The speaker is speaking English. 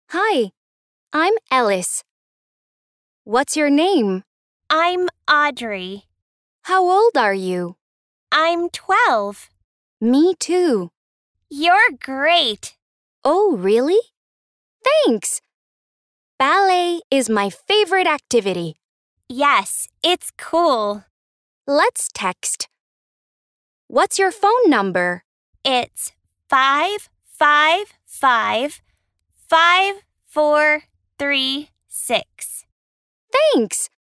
Hi, I'm Ellis. What's your name? I'm Audrey. How old are you? I'm 12. Me too. You're great. Oh, really? Thanks. Ballet is my favorite activity. Yes, it's cool. Let's text. What's your phone number? It's 555-5436. Thanks.